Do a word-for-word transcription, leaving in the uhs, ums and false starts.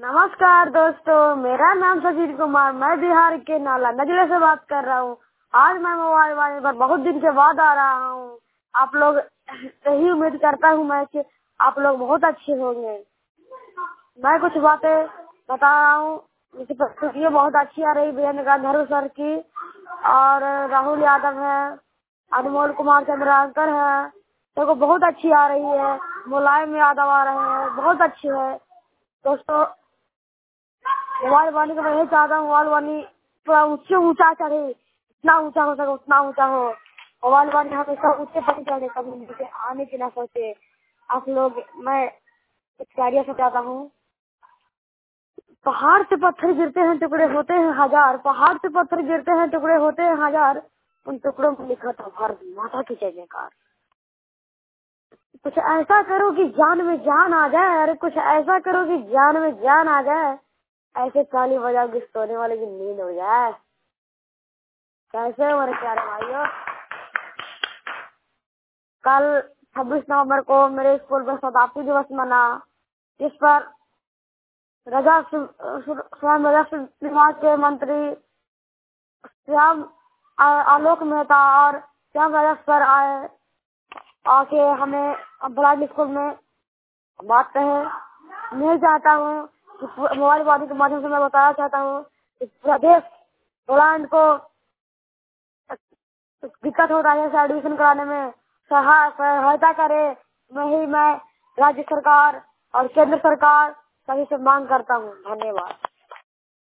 नमस्कार दोस्तों, मेरा नाम सजीव कुमार, मैं बिहार के नालंदा जिले से बात कर रहा हूँ। आज मैं मोबाइल वाले पर बहुत दिन के बाद आ रहा हूँ। आप लोग यही उम्मीद करता हूँ मैं कि आप लोग बहुत अच्छे होंगे। मैं कुछ बातें बता रहा हूँ। मुझे ये बहुत अच्छी आ रही बेहन गांधर्व सर की, और राहुल यादव है, अनमोल कुमार चंद्राकर है, तो बहुत अच्छी आ रही है। मुलायम यादव आ रहे हैं, बहुत अच्छी है। दोस्तों, मोबाइल वाणी का मैं यही चाहता हूँ, मोबाइल वाणी थोड़ा ऊंचे ऊंचा चढ़े, इतना ऊंचा हो सके उतना ऊंचा हो। मोबाइल वाणी हमेशा ऊंचे पर चढ़े, कभी नीचे आने की ना सोचे। आप लोग, मैं एक कार्य से चाहता हूँ। पहाड़ से पत्थर गिरते हैं, टुकड़े होते हैं हजार। पहाड़ से पत्थर गिरते हैं, टुकड़े होते हैं हजार। उन टुकड़ों में लिखा था भारत माता की जय जयकार। कुछ ऐसा करो कि जान में जान आ जाए। अरे कुछ ऐसा करो कि जान में जान आ जाए। ऐसे ताली बजाओ कि सोने वाले की नींद हो जाए। कैसे हो मेरे प्यारे भाइयों? कल छब्बीस नवंबर को मेरे स्कूल में शताब्दी दिवस मना, जिस पर रजा स्वयं रजा विभाग के मंत्री श्याम आलोक मेहता और श्याम राजा सर आए, आके हमें ब्लाइंड स्कूल में बात कहे। मैं चाहता हूँ कि मोबाइल वाणी के माध्यम से मैं बताना चाहता हूँ कि पूरा देश ब्लाइंड को दिक्कत हो रहा है एडमिशन कराने में सहायता करे। वही मैं राज्य सरकार और केंद्र सरकार सभी से मांग करता हूँ। धन्यवाद।